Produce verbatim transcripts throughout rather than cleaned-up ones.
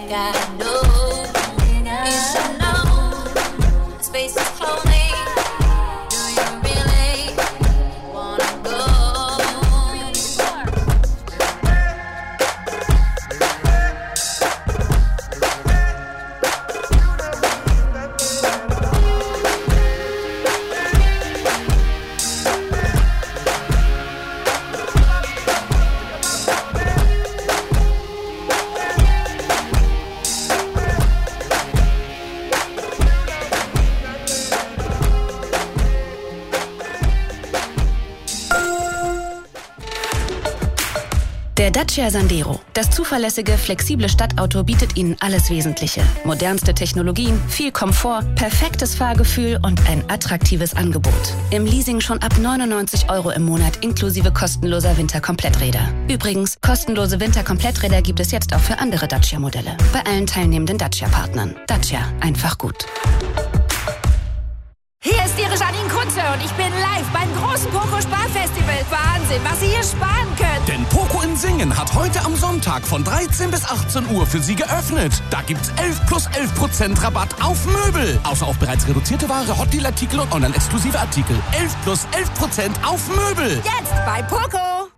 Der Dacia Sandero. Das zuverlässige, flexible Stadtauto bietet Ihnen alles Wesentliche. Modernste Technologien, viel Komfort, perfektes Fahrgefühl und ein attraktives Angebot. Im Leasing schon ab neunundneunzig Euro im Monat inklusive kostenloser Winterkompletträder. Übrigens, kostenlose Winterkompletträder gibt es jetzt auch für andere Dacia-Modelle. Bei allen teilnehmenden Dacia-Partnern. Dacia, einfach gut. Hier ist Ihre Janine Kunze und ich bin live beim großen Poco Sparfestival. Wahnsinn, was Sie hier sparen können. Denn Poco in Singen hat heute am Sonntag von dreizehn bis achtzehn Uhr für Sie geöffnet. Da gibt's elf plus elf Prozent Rabatt auf Möbel. Außer auf bereits reduzierte Ware, Hotdeal-Artikel und online-exklusive Artikel. elf plus elf Prozent auf Möbel. Jetzt bei Poco.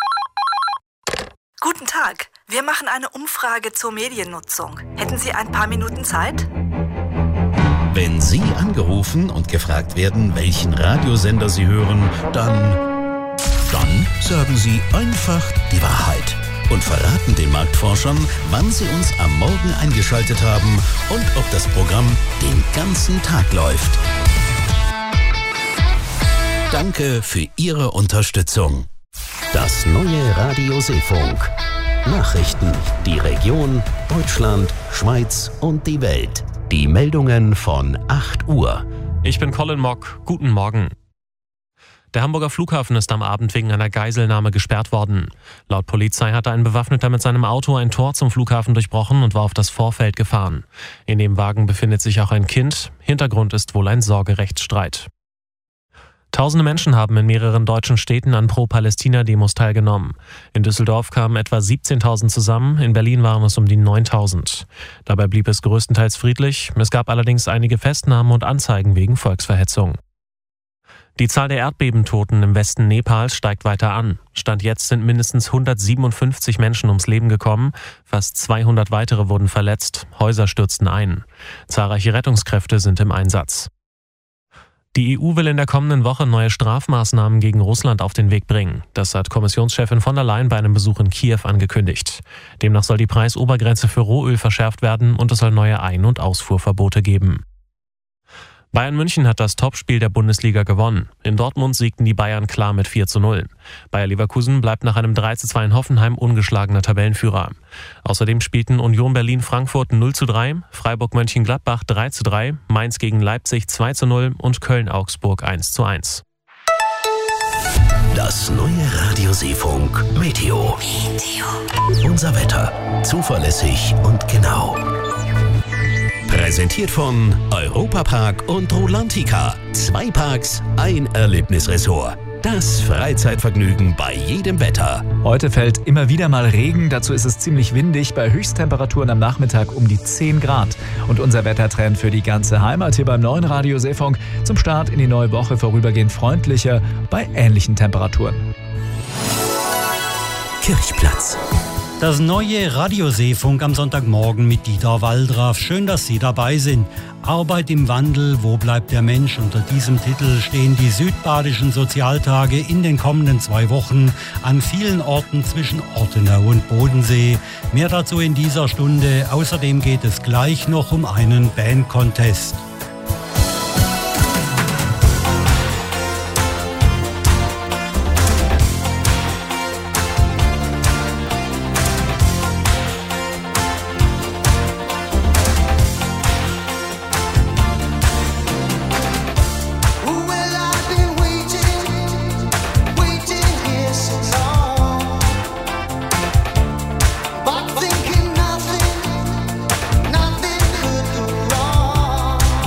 Guten Tag. Wir machen eine Umfrage zur Mediennutzung. Hätten Sie ein paar Minuten Zeit? Wenn Sie angerufen und gefragt werden, welchen Radiosender Sie hören, dann, dann sagen Sie einfach die Wahrheit und verraten den Marktforschern, wann Sie uns am Morgen eingeschaltet haben und ob das Programm den ganzen Tag läuft. Danke für Ihre Unterstützung. Das neue Radio Seefunk. Nachrichten, die Region, Deutschland, Schweiz und die Welt. Die Meldungen von acht Uhr. Ich bin Colin Mock. Guten Morgen. Der Hamburger Flughafen ist am Abend wegen einer Geiselnahme gesperrt worden. Laut Polizei hatte ein Bewaffneter mit seinem Auto ein Tor zum Flughafen durchbrochen und war auf das Vorfeld gefahren. In dem Wagen befindet sich auch ein Kind. Hintergrund ist wohl ein Sorgerechtsstreit. Tausende Menschen haben in mehreren deutschen Städten an Pro-Palästina-Demos teilgenommen. In Düsseldorf kamen etwa siebzehntausend zusammen, in Berlin waren es um die neuntausend. Dabei blieb es größtenteils friedlich, es gab allerdings einige Festnahmen und Anzeigen wegen Volksverhetzung. Die Zahl der Erdbebentoten im Westen Nepals steigt weiter an. Stand jetzt sind mindestens hundertsiebenundfünfzig Menschen ums Leben gekommen, fast zweihundert weitere wurden verletzt, Häuser stürzten ein. Zahlreiche Rettungskräfte sind im Einsatz. Die E U will in der kommenden Woche neue Strafmaßnahmen gegen Russland auf den Weg bringen. Das hat Kommissionschefin von der Leyen bei einem Besuch in Kiew angekündigt. Demnach soll die Preisobergrenze für Rohöl verschärft werden und es soll neue Ein- und Ausfuhrverbote geben. Bayern München hat das Topspiel der Bundesliga gewonnen. In Dortmund siegten die Bayern klar mit vier zu null. Bayer Leverkusen bleibt nach einem drei zu zwei in Hoffenheim ungeschlagener Tabellenführer. Außerdem spielten Union Berlin-Frankfurt null zu drei, Freiburg-Mönchengladbach drei zu drei, Mainz gegen Leipzig zwei zu null und Köln-Augsburg eins zu eins. Das neue Radio Seefunk Meteo. Meteo. Unser Wetter. Zuverlässig und genau. Präsentiert von Europapark und Rolantica. Zwei Parks, ein Erlebnisresort. Das Freizeitvergnügen bei jedem Wetter. Heute fällt immer wieder mal Regen, dazu ist es ziemlich windig, bei Höchsttemperaturen am Nachmittag um die zehn Grad. Und unser Wettertrend für die ganze Heimat hier beim neuen Radio Seefunk zum Start in die neue Woche vorübergehend freundlicher bei ähnlichen Temperaturen. Kirchplatz. Das neue Radio Seefunk am Sonntagmorgen mit Dieter Waldraff. Schön, dass Sie dabei sind. Arbeit im Wandel, wo bleibt der Mensch? Unter diesem Titel stehen die südbadischen Sozialtage in den kommenden zwei Wochen an vielen Orten zwischen Ortenau und Bodensee. Mehr dazu in dieser Stunde. Außerdem geht es gleich noch um einen Band-Contest. But thinking nothing, nothing could go wrong.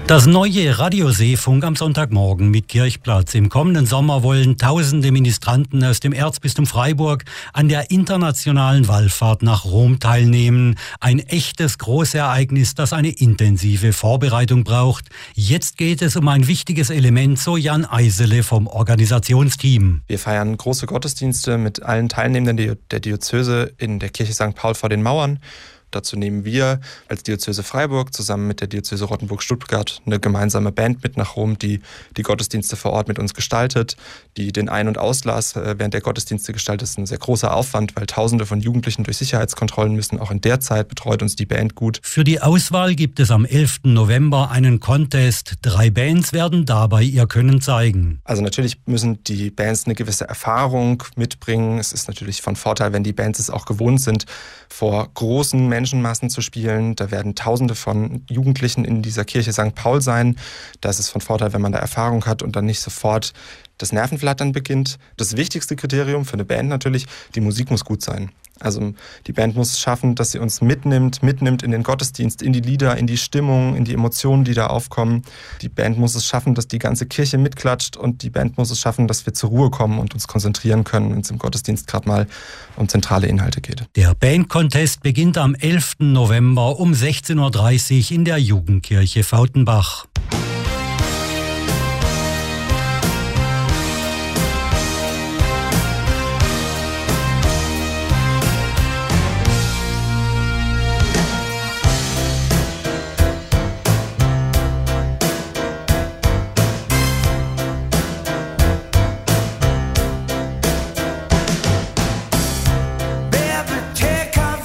Das neue Radioseefunk am Sonntagmorgen mit Kirchplatz. Im kommenden Sommer wollen tausende Ministranten aus dem Erzbistum Freiburg an der internationalen Wallfahrt nach Rom teilnehmen. Ein echtes Großereignis, das eine intensive Vorbereitung braucht. Jetzt geht es um ein wichtiges Element, so Jan Eisele vom Organisationsteam. Wir feiern große Gottesdienste mit allen Teilnehmenden der Diözese in der Kirche Sankt Paul vor den Mauern. Dazu nehmen wir als Diözese Freiburg zusammen mit der Diözese Rottenburg-Stuttgart eine gemeinsame Band mit nach Rom, die die Gottesdienste vor Ort mit uns gestaltet, die den Ein- und Auslass während der Gottesdienste gestaltet. Das ist ein sehr großer Aufwand, weil Tausende von Jugendlichen durch Sicherheitskontrollen müssen. Auch in der Zeit betreut uns die Band gut. Für die Auswahl gibt es am elften November einen Contest. Drei Bands werden dabei ihr Können zeigen. Also natürlich müssen die Bands eine gewisse Erfahrung mitbringen. Es ist natürlich von Vorteil, wenn die Bands es auch gewohnt sind, vor großen Menschenmassen zu spielen. Da werden Tausende von Jugendlichen in dieser Kirche Sankt Paul sein. Da ist es von Vorteil, wenn man da Erfahrung hat und dann nicht sofort das Nervenflattern beginnt. Das wichtigste Kriterium für eine Band natürlich, die Musik muss gut sein. Also die Band muss es schaffen, dass sie uns mitnimmt, mitnimmt in den Gottesdienst, in die Lieder, in die Stimmung, in die Emotionen, die da aufkommen. Die Band muss es schaffen, dass die ganze Kirche mitklatscht und die Band muss es schaffen, dass wir zur Ruhe kommen und uns konzentrieren können, wenn es im Gottesdienst gerade mal um zentrale Inhalte geht. Der Band-Contest beginnt am elften November um sechzehn Uhr dreißig in der Jugendkirche Fautenbach.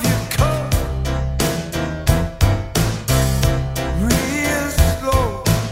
Real slow.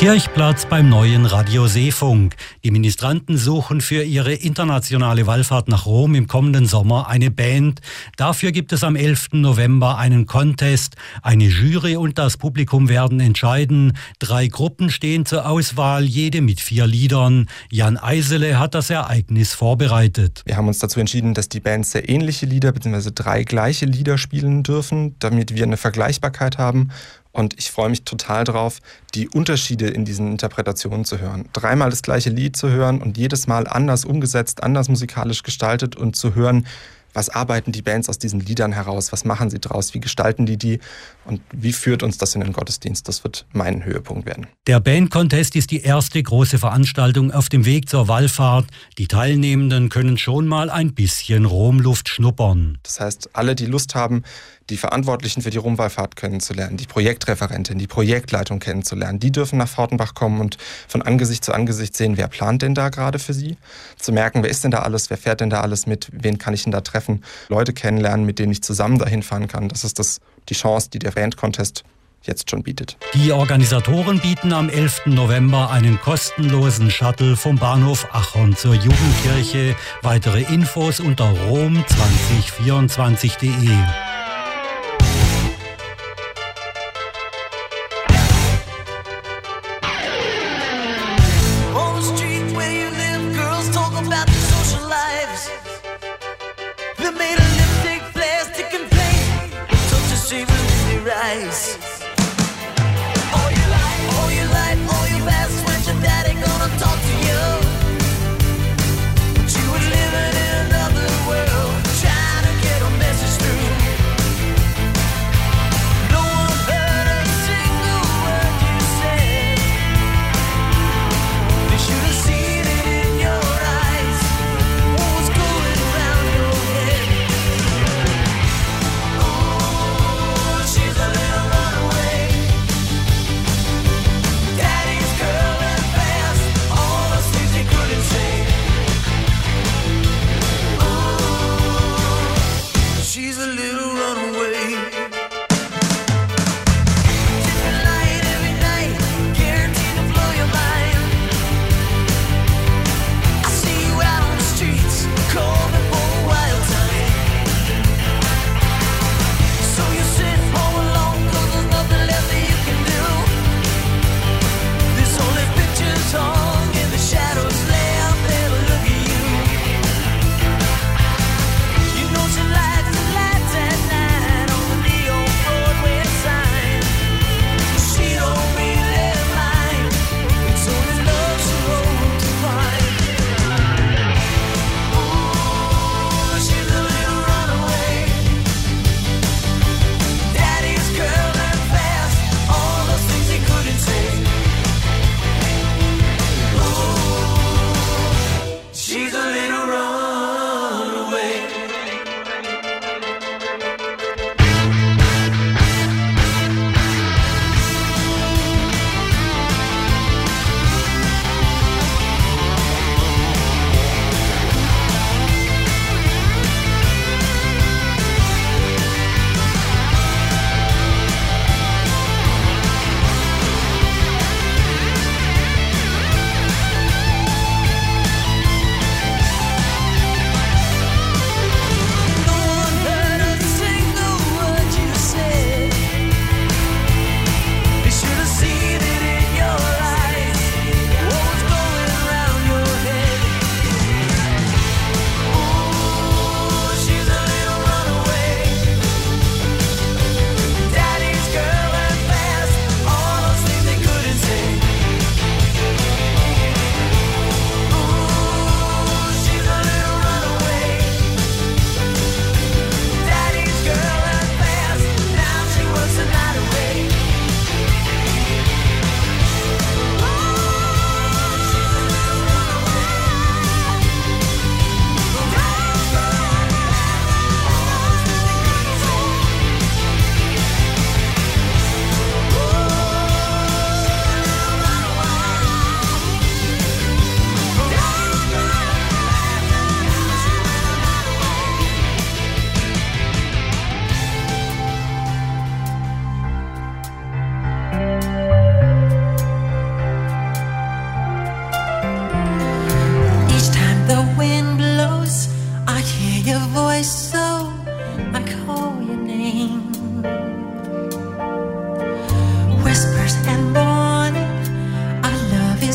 Kirchplatz beim neuen Radio Seefunk. Die Ministranten suchen für ihre internationale Wallfahrt nach Rom im kommenden Sommer eine Band. Dafür gibt es am elften November einen Contest. Eine Jury und das Publikum werden entscheiden. Drei Gruppen stehen zur Auswahl, jede mit vier Liedern. Jan Eisele hat das Ereignis vorbereitet. Wir haben uns dazu entschieden, dass die Bands sehr ähnliche Lieder bzw. drei gleiche Lieder spielen dürfen, damit wir eine Vergleichbarkeit haben. Und ich freue mich total drauf, die Unterschiede in diesen Interpretationen zu hören. Dreimal das gleiche Lied zu hören und jedes Mal anders umgesetzt, anders musikalisch gestaltet und zu hören, was arbeiten die Bands aus diesen Liedern heraus, was machen sie draus, wie gestalten die die und wie führt uns das in den Gottesdienst. Das wird mein Höhepunkt werden. Der Band-Contest ist die erste große Veranstaltung auf dem Weg zur Wallfahrt. Die Teilnehmenden können schon mal ein bisschen Romluft schnuppern. Das heißt, alle, die Lust haben, die Verantwortlichen für die Romwallfahrt kennenzulernen, die Projektreferentin, die Projektleitung kennenzulernen, die dürfen nach Fautenbach kommen und von Angesicht zu Angesicht sehen, wer plant denn da gerade für sie, zu merken, wer ist denn da alles, wer fährt denn da alles mit, wen kann ich denn da treffen, Leute kennenlernen, mit denen ich zusammen dahin fahren kann. Das ist das, die Chance, die der Band-Contest jetzt schon bietet. Die Organisatoren bieten am elften November einen kostenlosen Shuttle vom Bahnhof Achern zur Jugendkirche. Weitere Infos unter rom zwanzig vierundzwanzig punkt de.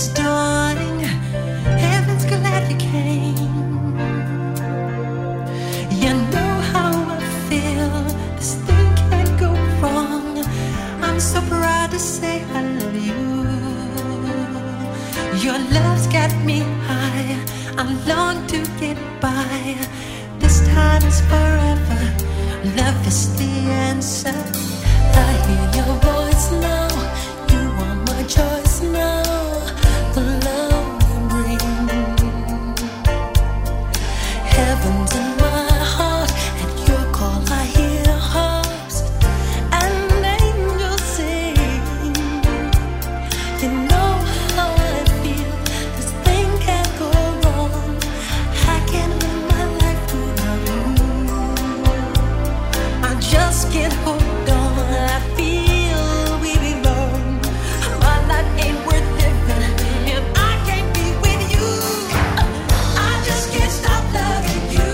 this dawning, heaven's glad you came. You know how I feel, this thing can't go wrong. I'm so proud to say I love you. Your love's got me high, I long to get by. This time is forever, love is the answer. I hear your voice now, you are my choice now. The love you bring, heaven's in my heart. At your call I hear harps and angels sing. You know how I feel, this thing can't go wrong. I can't live my life without you. I just can't hold on, I feel we belong. My life ain't worth living if I can't be with you. I just can't stop loving you.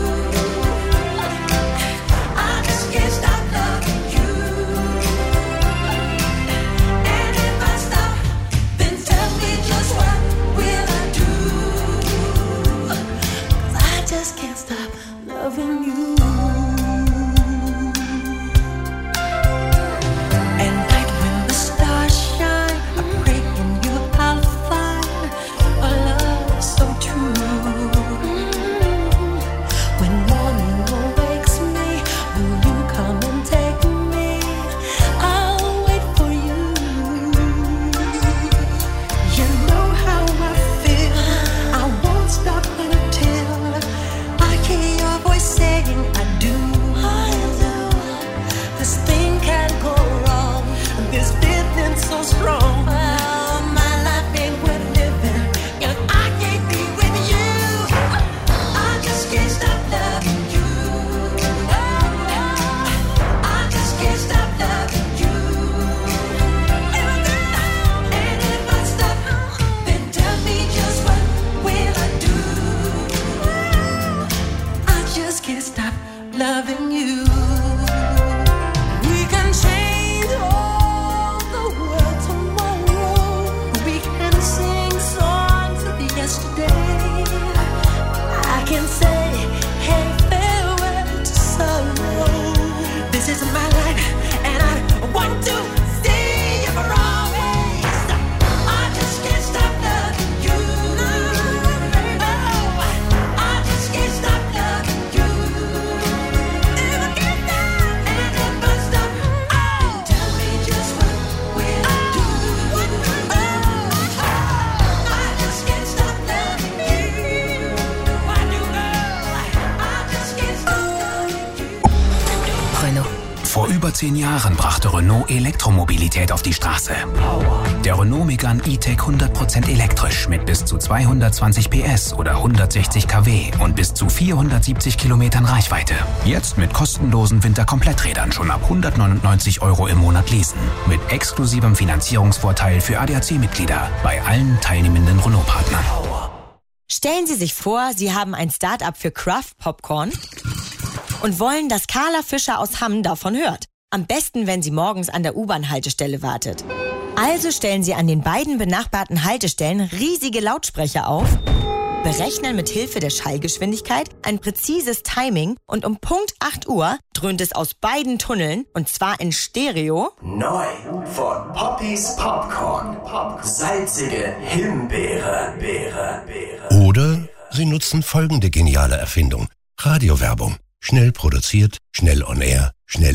I just can't stop loving you. And if I stop, then tell me just what will I do? 'Cause I just can't stop loving you. At night when the stars shine, I pray in you I'll find a love so true. When morning awakes me, will you come and take me? I'll wait for you. You know how I feel, I won't stop until I hear your voice saying I do. This thing can't go wrong, this feeling so strong. Oh, my life ain't worth living if I can't be with you. I just can't stop loving you. I just can't stop loving you. And if I stop, then tell me just what will I do? I just can't stop loving you. We can change all the world tomorrow. We can sing songs of yesterday. I can say, hey, farewell to sorrow. This is my life, and I want to stay for always. I just can't stop loving you. Oh, I just can't stop loving you. If I can't stop, and if I stop, oh, tell me just what will I do? Oh, I just can't stop loving you. Why do, girl? I just can't stop loving you. Renault. Vor über zehn Jahren brachte Renault Elektromobilität auf die Straße. Der Renault Megane E-Tech hundert Prozent elektrisch mit bis zu zweihundertzwanzig P S oder hundertsechzig Kilowatt und bis zu vierhundertsiebzig Kilometern Reichweite. Jetzt mit kostenlosen Winterkompletträdern schon ab hundertneunundneunzig Euro im Monat leasen. Mit exklusivem Finanzierungsvorteil für A D A C-Mitglieder bei allen teilnehmenden Renault-Partnern. Stellen Sie sich vor, Sie haben ein Start-up für Craft Popcorn und wollen, dass Carla Fischer aus Hamm davon hört. Am besten, wenn sie morgens an der U-Bahn-Haltestelle wartet. Also stellen Sie an den beiden benachbarten Haltestellen riesige Lautsprecher auf, berechnen mit Hilfe der Schallgeschwindigkeit ein präzises Timing und um Punkt acht Uhr dröhnt es aus beiden Tunneln, und zwar in Stereo. Neu von Poppys Popcorn. Salzige Himbeere, Beere, Beere. Oder Sie nutzen folgende geniale Erfindung. Radiowerbung. Schnell produziert, schnell on air,